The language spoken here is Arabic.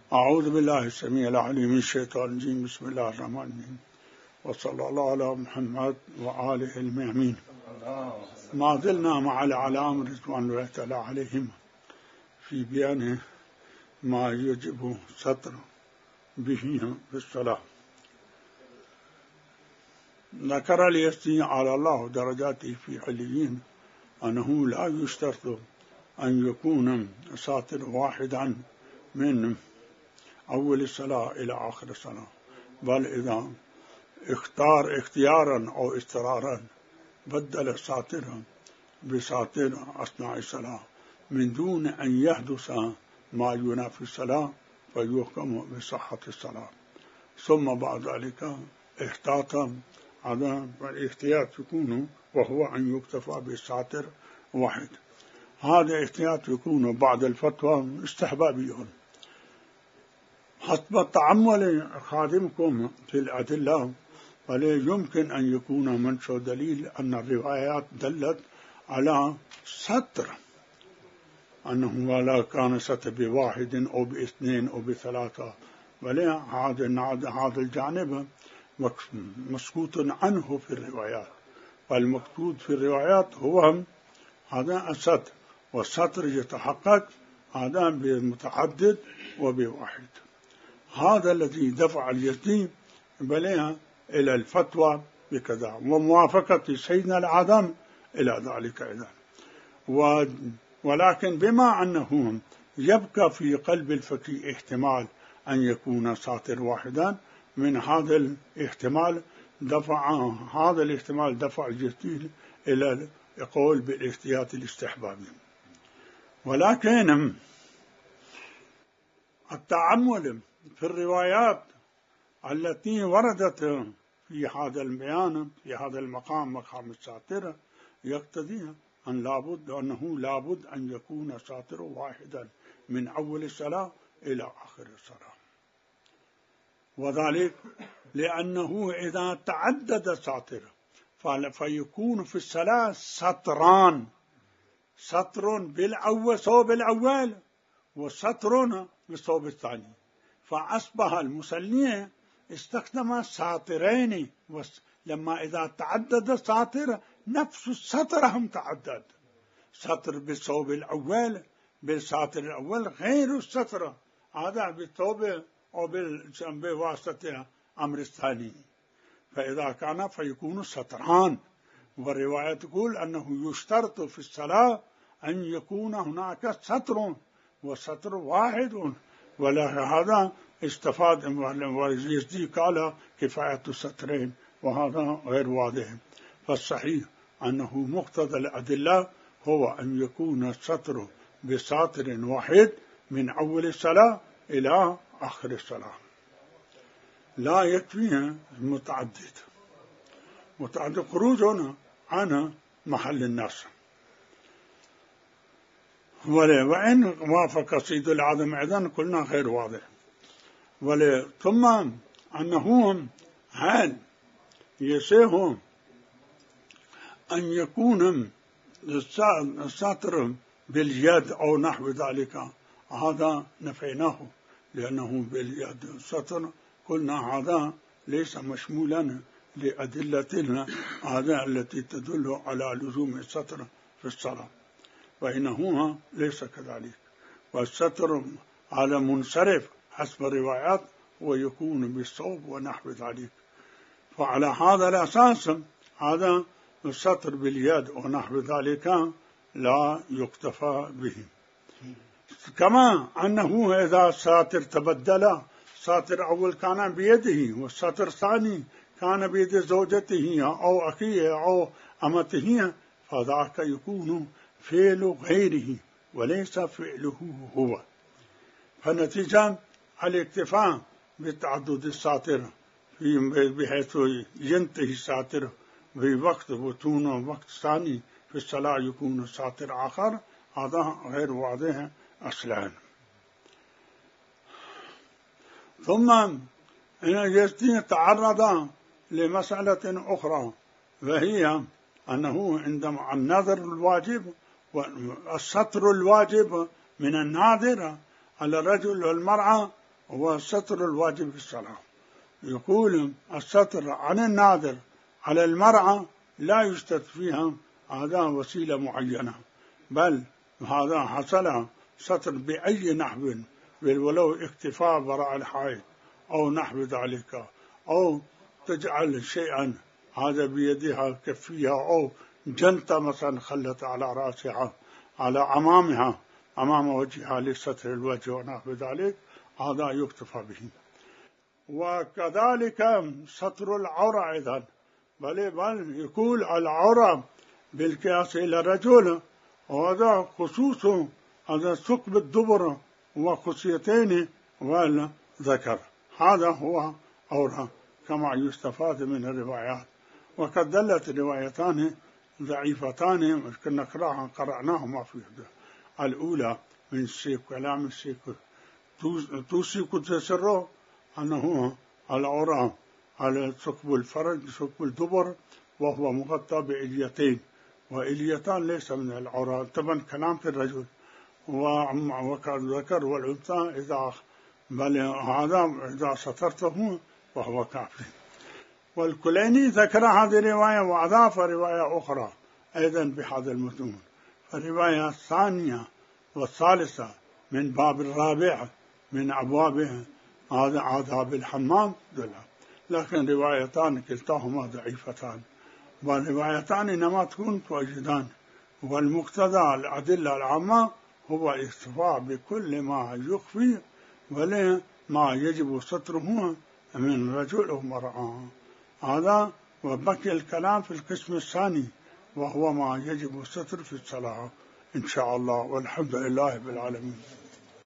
أعوذ بالله السميع العليم من الشيطان الرجيم. بسم الله الرحمن الرحيم، وصلى الله على محمد وآله الميامين. ما زلنا مع الأعلام رضوان الله تعالى عليهم في بيان ما يجب ستر به في الصلاة. ذكر ليستطيع على الله درجاته في عليين أنه لا يشترط أن يكون ساتر واحدا من أول الصلاة إلى آخر الصلاة، بل إذا اختار اختيارا أو اضطرارا بدل ساترا بساتر أثناء الصلاة من دون أن يحدث ما ينافي الصلاة فيحكم بصحة الصلاة. ثم بعد ذلك احتاطا على الاحتياط يكون وهو أن يكتفى بالساتر واحد. هذا احتياط يكون بعد الفتوى استحبابي حسب تعمل خادمكم في الأدلة، ولا يمكن أن يكون منشأ دليل أن الروايات دلت على ستر، أنه ولا كان ستر بواحد أو باثنين أو بثلاثة، ولا هذا الجانب مسكوت عنه في الروايات، والمقصود في الروايات هو هذا الستر، والستر يتحقق هذا بمتعدد وبواحد. هذا الذي دفع اليتيم بليها إلى الفتوى بكذا وموافقة سيدنا العدم إلى ذلك أيضا. ولكن بما أنه يبقى في قلب الفقيه احتمال أن يكون ساتر واحدا، من هذا الاحتمال دفع اليتيم إلى القول بالاحتياط الاستحبابي. ولكن التعمل في الروايات التي وردت في هذا البيان في هذا المقام، مقام الساتر، يقتضي أنه لابد أن يكون ساتر واحدا من أول الصلاة إلى آخر الصلاة. وذلك لأنه إذا تعدد ساتر فيكون في الصلاة ستران، ستر بالأول صوب الأول وستر بالصوب الثاني، فأصبح المصلي استخدم ساترين. لما إذا تعدد ساتر نفس السطر هم تعدد، سطر بالصوب الأول بالساتر الأول غير السطر هذا بالثوب أو بواسطة أمر الثاني، فإذا كان فيكون سطران. والرواية تقول أنه يشترط في الصلاة أن يكون هناك سطر وسطر واحد، ولهذا استفاد ويزيد قال كفاية السطرين، وهذا غير واضح. فالصحيح أنه مقتضى الأدلة هو أن يكون السطر بساتر واحد من أول الصلاة إلى آخر الصلاة، لا يكفي متعدد خروج عن محل الناس. وإن وافق سيد العظم أيضا قلنا غير واضح. ثم أنه هل يصح أن يكون الساتر باليد أو نحو ذلك، هذا نفيناه، لأنه باليد الساتر قلنا هذا ليس مشمولا لأدلتنا هذا التي تدل على لزوم الساتر في الصلاة، وإنه ليس كذلك. والستر على منصرف حسب الروايات ويكون بالصوب ونحو ذلك. فعلى هذا الأساس هذا الستر باليد ونحو ذلك لا يكتفى به. كما أنه إذا الساتر تبدل، ساتر أول كان بيده والساتر الثاني كان بيد زوجته أو أخيه أو أمته، فذاك يكون فعل غيره وليس فعله هو. فنتيجة الاكتفاء بتعدد الساتر بحيث ينتهي الساتر في وقت وتون وقت ثاني في الصلاة يكون ساتر آخر، هذا غير واضح أصلا. ثم يتعرض لمسألة أخرى، وهي أنه عندما النظر الواجب والستر الواجب من الناظر على الرجل والمرأة هو الستر الواجب في الصلاة. يقول الستر عن الناظر على المرأة لا يشترط فيها هذا وسيلة معينة، بل هذا حصل ستر بأي نحو، ولو اكتفاء براء الحائط أو نحو ذلك، أو تجعل شيئا هذا بيدها كفيها، أو جنطة مثلا خلت على رأسها على أمام وجهها لستر الوجه ونحو ذلك، هذا يكتفى به. وكذلك ستر العورة أيضا، بل يقول العورة بالقياس إلى الرجل، وهذا خصوص هذا ثقب الدبر وخصيتين والذكر، هذا هو عورة كما يستفاد من الروايات. وقد دلت روايتان ضعيفتان قرأناهما في الأولى من الشيخ كلام الشيخ توسي كتسره أنه العورة على ثقب الفرج ثقب الدبر، وهو مغطى بإليتين، وإليتان ليس من العورة، طبعا كلام في الرجل وكالذكر والأنثى إذا بل هذا إذا سترته وهو كافي. والكليني ذكر هذه الرواية وأضاف رواية أخرى أيضا بهذا المتون، الرواية الثانية والثالثة من باب الرابع من أبوابه هذا عذاب الحمام دلها، لكن روايتان كلتاهما ضعيفتان، والروايتان إنما تكون توجدان. والمقتضى الأدلة العامة هو الاكتفاء بكل ما يخفي ولا ما يجب ستره من رجل أو مرأة، هذا. وبقي الكلام في القسم الثاني وهو ما يجب الستر في الصلاة إن شاء الله، والحمد لله بالعالمين.